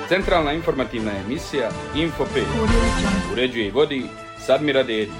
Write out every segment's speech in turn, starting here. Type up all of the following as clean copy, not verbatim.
Centralna informativna emisija Info 5. Uređuje i vodi Sadmira Dedić.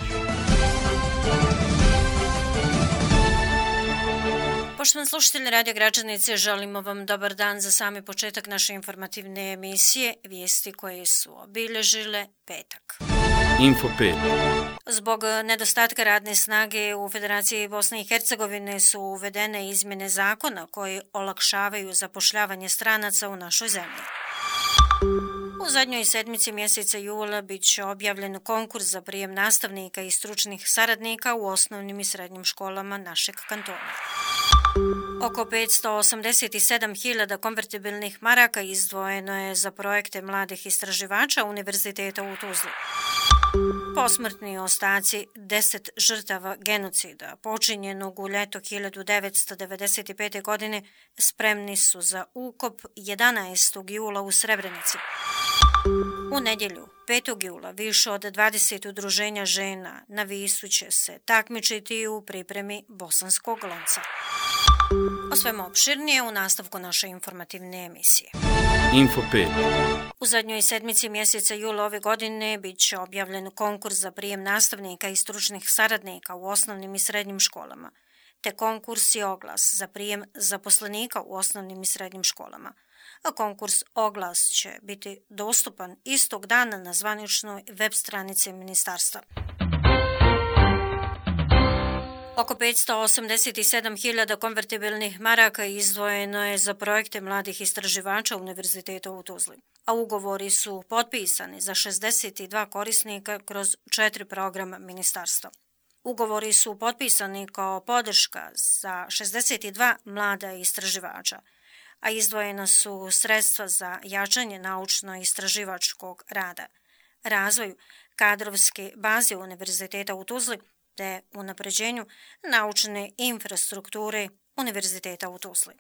Poštovani slušatelji Radio Gračanice, želimo vam dobar dan za sami početak naše informativne emisije, vijesti koje su obilježile petak. Info 5. Zbog nedostatka radne snage u Federaciji Bosne i Hercegovine su uvedene izmjene zakona koji olakšavaju zapošljavanje stranaca u našoj zemlji. U zadnjoj sedmici mjeseca jula bit će objavljen konkurs za prijem nastavnika i stručnih saradnika u osnovnim i srednjim školama našeg kantona. Oko 587.000 konvertibilnih maraka izdvojeno je za projekte mladih istraživača Univerziteta u Tuzli. Posmrtni ostaci 10 žrtava genocida počinjenog u ljeto 1995. godine spremni su za ukop 11. jula u Srebrenici. U nedjelju, 5. jula, više od 20 udruženja žena na Visu će se takmičiti u pripremi bosanskog lonca. O svemu opširnije u nastavku naše informativne emisije. Info 5. U zadnjoj sedmici mjeseca jula ove godine bit će objavljen konkurs za prijem nastavnika i stručnih saradnika u osnovnim i srednjim školama, te konkurs i oglas za prijem zaposlenika u osnovnim i srednjim školama. A konkurs oglas će biti dostupan istog dana na zvaničnoj web stranici ministarstva. Oko 587.000 konvertibilnih maraka izdvojeno je za projekte mladih istraživača Univerziteta u Tuzli, a ugovori su potpisani za 62 korisnika kroz 4 programa ministarstva. Ugovori su potpisani kao podrška za 62 mlada istraživača, a izdvojena su sredstva za jačanje naučno-istraživačkog rada, razvoju kadrovske baze Univerziteta u Tuzli te unapređenju naučne infrastrukture Univerziteta u Tuzli.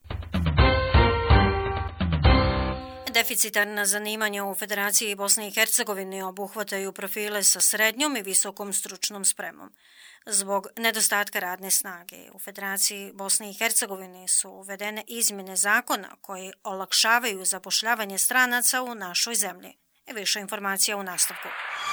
Deficitarna zanimanja u Federaciji Bosne i Hercegovine obuhvataju profile sa srednjom i visokom stručnom spremom. Zbog nedostatka radne snage u Federaciji Bosne i Hercegovine su uvedene izmjene zakona koji olakšavaju zapošljavanje stranaca u našoj zemlji. Više informacija u nastavku.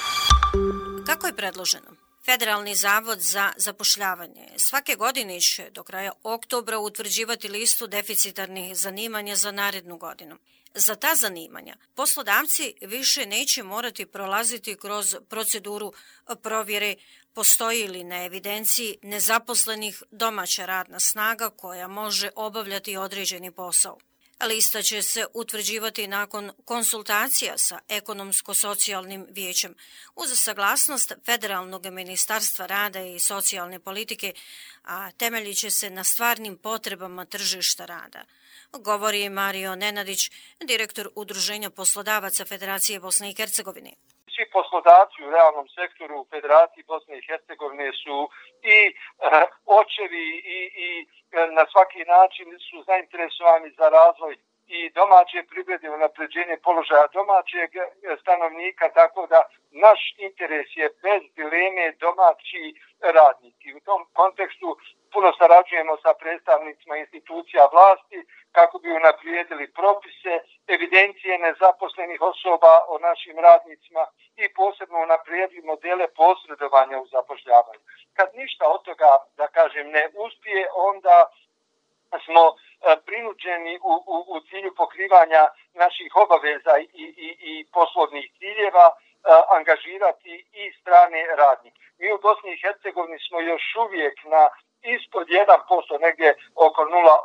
Kako je predloženo? Federalni zavod za zapošljavanje svake godine će do kraja oktobra utvrđivati listu deficitarnih zanimanja za narednu godinu. Za ta zanimanja poslodavci više neće morati prolaziti kroz proceduru provjere postoji li na evidenciji nezaposlenih domaća radna snaga koja može obavljati određeni posao. Lista će se utvrđivati nakon konsultacija sa ekonomsko-socijalnim vijećem uz saglasnost Federalnog ministarstva rada i socijalne politike, a temeljit će se na stvarnim potrebama tržišta rada. Govori Mario Nenadić, direktor Udruženja poslodavaca Federacije Bosne i Hercegovine. Svi poslodavci u realnom sektoru u Federaciji Bosne i Hercegovine su i očevi i na svaki način su zainteresovani za razvoj i domaće privrede, unapređenje položaja domaćeg stanovnika, tako da naš interes je bez dileme domaći radnik. I u tom kontekstu puno sarađujemo sa predstavnicima institucija vlasti kako bi unaprijedili propise, evidencije nezaposlenih osoba o našim radnicima i posebno unaprijedili modele posredovanja u zapošljavanju. Kad ništa od toga, da kažem, ne uspije, onda smo prinuđeni u cilju pokrivanja naših obaveza i poslovnih ciljeva angažirati i strane radnike. Mi u Bosni i Hercegovini smo još uvijek na ispod 1%, negdje oko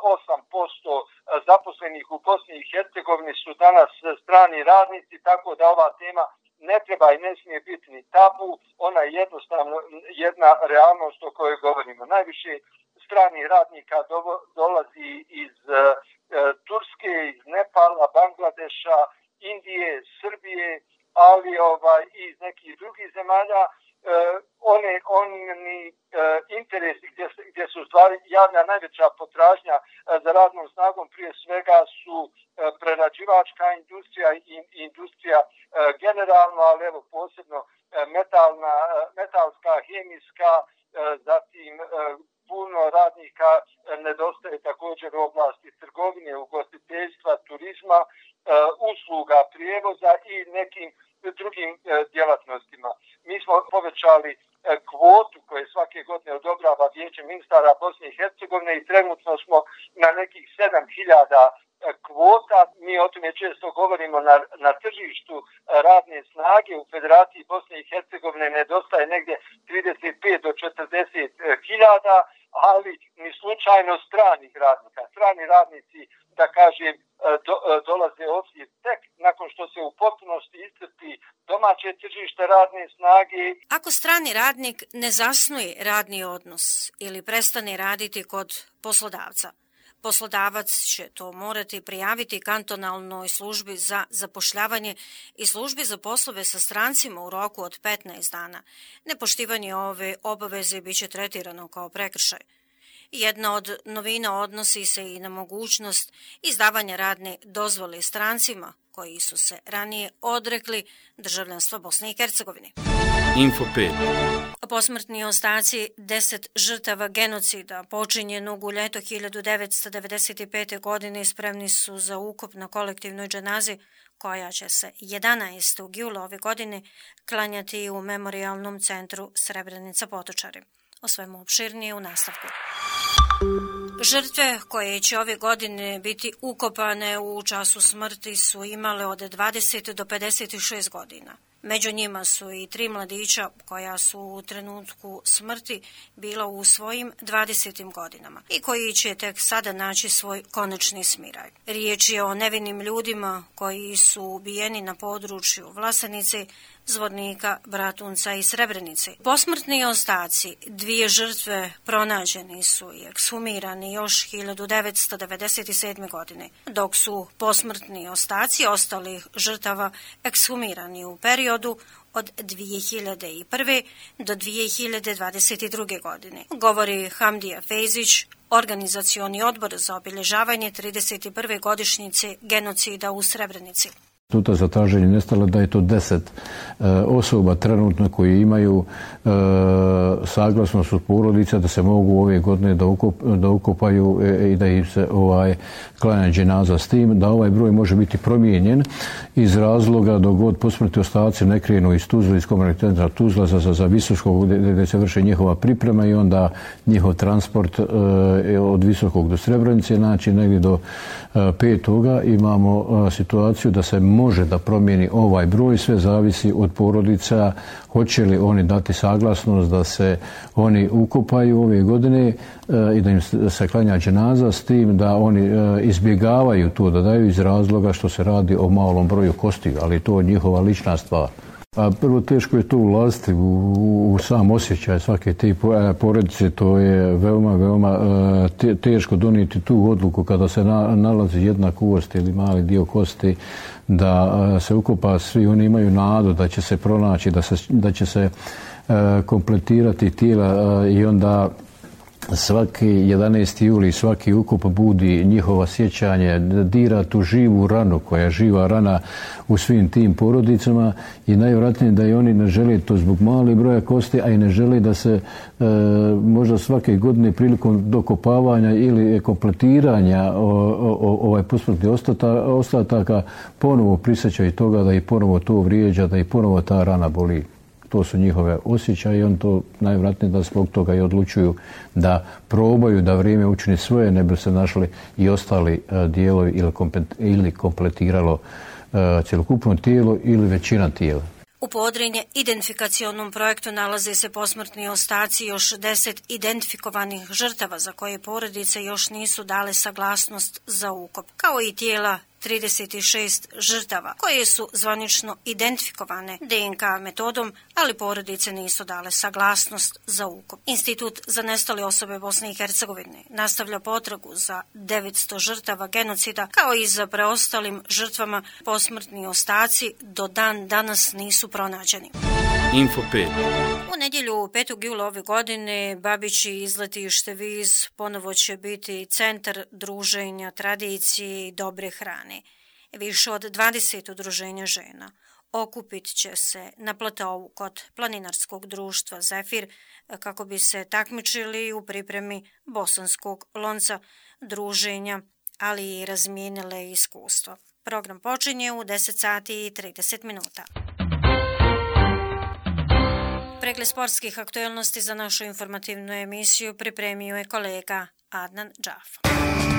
0,8% zaposlenih u Bosni i Hercegovini su danas strani radnici, tako da ova tema ne treba i ne smije biti ni tabu, ona je jednostavno jedna realnost o kojoj govorimo. Najviše stranih radnika dolazi iz Turske, iz Nepala, Bangladeša, Indije, Srbije, ali i iz nekih drugih zemalja. Oni interesi gdje se u stvari javlja najveća potražnja za radnom snagom prije svega su prerađivačka industrija i industrija generalno, ali evo posebno metalska, hemijska, zatim puno radnika nedostaje također u oblasti trgovine, ugostiteljstva, ugostiteljstva, turizma, usluga prijevoza i nekim drugim djelatnostima. Mi smo povećali kvotu koje svake godine odobrava Vijeće ministara Bosne i Hercegovine i trenutno smo na nekih 7.000 kvota. Mi o tome često govorimo na tržištu radne snage u Federaciji Bosne i Hercegovine nedostaje negdje 35 do 40.000, ali ni slučajno stranih radnika. Strani radnici, da kažem, dolaze ovdje tek nakon što se u potpunosti iscrpi domaće tržište radne snage. Ako strani radnik ne zasnuje radni odnos ili prestane raditi kod poslodavca, poslodavac će to morati prijaviti kantonalnoj službi za zapošljavanje i službi za poslove sa strancima u roku od 15 dana. Nepoštivanje ove obaveze bit će tretirano kao prekršaj. Jedna od novina odnosi se i na mogućnost izdavanja radne dozvole strancima koji su se ranije odrekli državljanstva Bosne i Hercegovine. Info 5. Posmrtni ostaci 10 žrtava genocida počinjenog u ljeto 1995. godine spremni su za ukop na kolektivnoj dženazi koja će se 11. jula ove godine klanjati u Memorijalnom centru Srebrenica Potočari. O svemu opširnije u nastavku. Žrtve koje će ove godine biti ukopane u času smrti su imale od 20 do 56 godina. Među njima su i 3 mladića koja su u trenutku smrti bila u svojim 20. godinama i koji će tek sada naći svoj konačni smiraj. Riječ je o nevinim ljudima koji su ubijeni na području Vlasenice, Zvornika, Bratunca i Srebrenice. Posmrtni ostaci 2 žrtve pronađeni su i ekshumirani još 1997. godine, dok su posmrtni ostaci ostalih žrtava ekshumirani u periodu od 2001. do 2022. godine. Govori Hamdija Fejzić, organizacioni odbor za obilježavanje 31. godišnjice genocida u Srebrenici. Instituta za traženje nestala da je to 10 osoba trenutno koji imaju saglasnost od porodica da se mogu ove godine da ukopaju i da im se klanja dženaza, s tim da ovaj broj može biti promijenjen iz razloga dok god posmrtni ostaci ne krenu iz Tuzla, iz komunalnog centra Tuzla za Visokog gdje se vrši njihova priprema i onda njihov transport od Visokog do Srebrenice, znači negdje do 5. imamo situaciju da se može da promijeni ovaj broj, sve zavisi od porodica, hoće li oni dati saglasnost da se oni ukopaju ove godine i da im se klanja dženaza, s tim da oni izbjegavaju to da daju iz razloga što se radi o malom broju kosti, ali to je njihova lična stvar. A prvo teško je to ulaziti u sam osjećaj svake te porodice, to je veoma teško donijeti tu odluku kada se nalazi jedna kost ili mali dio kosti da se ukopa. Svi oni imaju nadu da će se pronaći, da će se kompletirati tijela i onda svaki 11. juli, svaki ukop budi njihovo sjećanje, dira tu živu ranu koja je živa rana u svim tim porodicama i najvjerojatnije da i oni ne žele to zbog malih broja kosti, a i ne žele da se možda svake godine prilikom dokopavanja ili kompletiranja posmrtnih ostataka ponovo prisjećaju toga da i ponovo to vrijeđa, da i ponovo ta rana boli. To su njihove osjećaje i on to najvjerojatnije da zbog toga i odlučuju da probaju da vrijeme učini svoje, ne bi se našli i ostali dijelovi ili kompletiralo cjelokupno tijelo ili većina tijela. U Podrinje identifikacionom projektu nalaze se posmrtni ostaci još 10 identifikovanih žrtava za koje porodice još nisu dale saglasnost za ukop, kao i tijela 36 žrtava koje su zvanično identifikovane DNK metodom, ali porodice nisu dale saglasnost za ukop. Institut za nestale osobe Bosne i Hercegovine nastavlja potragu za 900 žrtava genocida, kao i za preostalim žrtvama. Posmrtni ostaci do dan danas nisu pronađeni. Info 5. U nedjelju 5. jula ove godine Babići izletište Viz ponovo će biti centar druženja, tradicije i dobre hrane. Više od 20 udruženja žena okupit će se na platovu kod planinarskog društva Zefir kako bi se takmičili u pripremi bosanskog lonca, druženja ali i razmijenile iskustvo. Program počinje u 10 sati i 30 minuta. Pregled sportskih aktuelnosti za našu informativnu emisiju pripremio je kolega Adnan Džaf.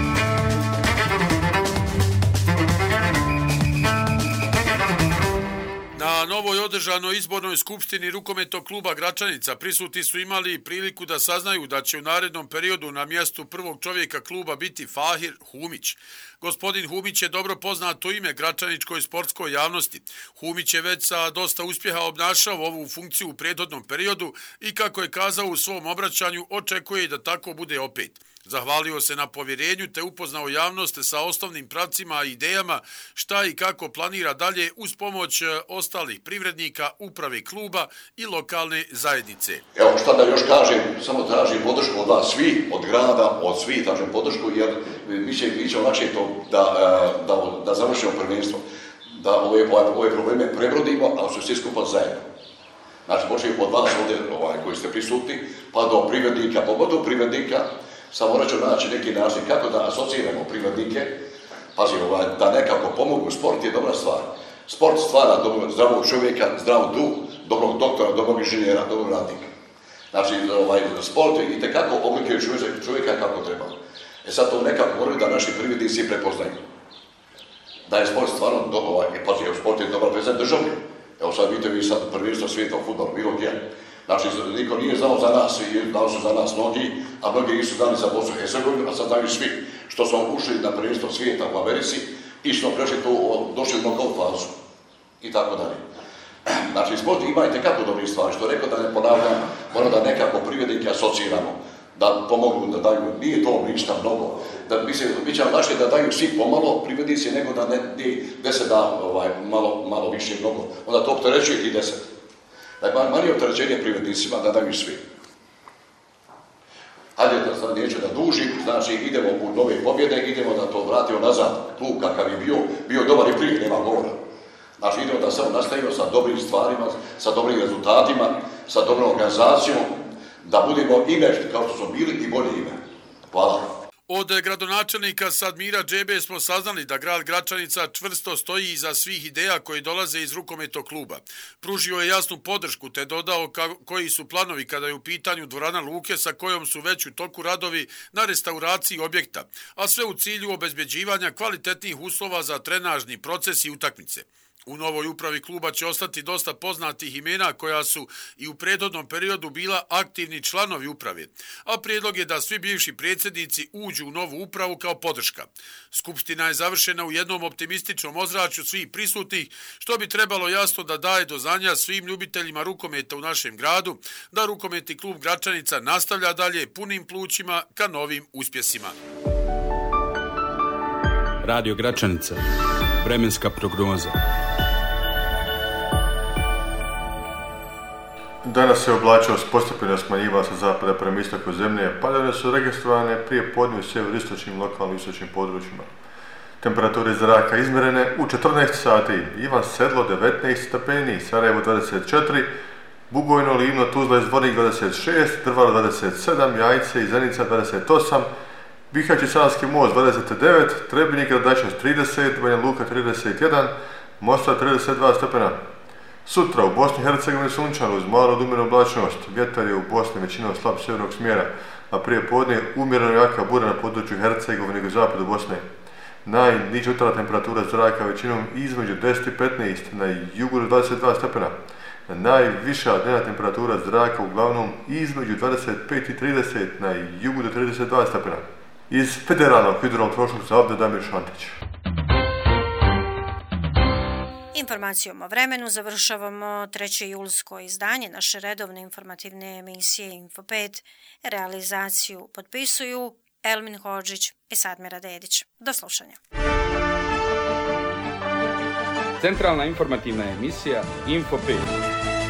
Na novoj održanoj izbornoj skupštini rukometnog kluba Gračanica prisutni su imali priliku da saznaju da će u narednom periodu na mjestu prvog čovjeka kluba biti Fahir Humić. Gospodin Humić je dobro poznato ime gračaničkoj sportskoj javnosti. Humić je već sa dosta uspjeha obnašao ovu funkciju u prethodnom periodu i kako je kazao u svom obraćanju, očekuje da tako bude opet. Zahvalio se na povjerenju te upoznao javnost sa osnovnim pravcima i idejama šta i kako planira dalje uz pomoć ostalih privrednika, uprave kluba i lokalne zajednice. Evo šta da još kažem, samo tražim podršku od vas svi, od grada, od svih tražim podršku jer mi će lakše to da završimo prvenstvo, da ove probleme prebrodimo, ali su svi skupa zajedno. Znači počinje od vas ovdje koji ste prisutni, pa do privrednika, pogotovo privrednika. Samo morat ću naći neki način kako da asociramo privrednike, pazi, da nekako pomogu. Sport je dobra stvar. Sport stvara zdravog čovjeka, zdrav duh, dobrog doktora, dobrog inženjera, dobrog radnika. Znači, sport je itekako oblikuje čovjeka kako treba. Sad to nekako moraju da naši privrednici prepoznaju. Da je sport stvarno dobar, pazi, sport je dobar predstavnik državni. Evo sad vidite vi sad prvenstvo svijeta u fudbalu, bilo gdje. Znači, niko nije znao za nas i dao su za nas mnogi, a mnogi nisu dali za Bosnu i Hercegovinu, a sad daju svi. Što smo ušli na prvenstvo svijeta u Americi i što prešli tu, došli u knockout fazu i tako dalje. Znači, sport ima itekako dobrih stvari, što rekao da ne ponavljam, mora da nekako privrednike asociramo, da pomogu, da daju, nije to ništa mnogo. Da bit će lakše da daju svi pomalo privrednici, nego da ne se da malo više mnogo. Onda to opterećuje i 10. Dakle, manje opterećenje privrednicima da daju svi. Hajde, neću da dužim, znači idemo u nove pobjede, idemo da to vratimo nazad. Klub kakav je bio dobar i prije, nema govora. Znači idemo da samo nastavimo sa dobrim stvarima, sa dobrim rezultatima, sa dobrom organizacijom, da budemo ime kao što smo bili i bolje ime. Hvala. Od gradonačelnika Sadmira Džebe smo saznali da grad Gračanica čvrsto stoji iza svih ideja koje dolaze iz rukometnog kluba. Pružio je jasnu podršku te dodao koji su planovi kada je u pitanju dvorana Luke sa kojom su već u toku radovi na restauraciji objekta, a sve u cilju obezbeđivanja kvalitetnih uslova za trenažni proces i utakmice. U novoj upravi kluba će ostati dosta poznatih imena koja su i u prethodnom periodu bila aktivni članovi uprave, a prijedlog je da svi bivši predsjednici uđu u novu upravu kao podrška. Skupština je završena u jednom optimističnom ozračju svih prisutnih, što bi trebalo jasno da daje do znanja svim ljubiteljima rukometa u našem gradu, da rukometni klub Gračanica nastavlja dalje punim plućima ka novim uspjesima. Radio Gračanica. Vremenska prognoza. Danas se oblačnost postepeno smanjivala sa zapada prema istoku zemlje, padavine su registrovane prije podne u sjeveroistočnim lokalnim i istočnim područjima. Temperature zraka izmjerene u 14 sati, Ivan Sedlo 19 stepeni, Sarajevo 24, Bugojno, Livno, Tuzla i Zvornik 26, Drvar 27, Jajce i Zenica 28, Bihać i Sanski most 29, Trebinje i Gradačac 30, Banja Luka 31, Mostar 32 stepena. Sutra u Bosni i Hercegovini sunčano uz malo umjerenu oblačnost, vjetar je u Bosni većinom slab sjevernog smjera, a prije podne umjereno jaka bura na području Hercegovine i zapadu Bosne. Najniža jutarnja temperatura zraka većinom između 10 i 15, na jugu 22 stepena. Najviša dnevna temperatura zraka uglavnom između 25 i 30, na jugu do 32 stepena. Iz Federalnog hidrometeorološkog zavoda Damir Šantić. Informacijom o vremenu završavamo 3. julsko izdanje naše redovne informativne emisije Info5. Realizaciju potpisuju Elmin Hodžić i Sadmira Dedić. Do slušanja. Centralna informativna emisija Info5.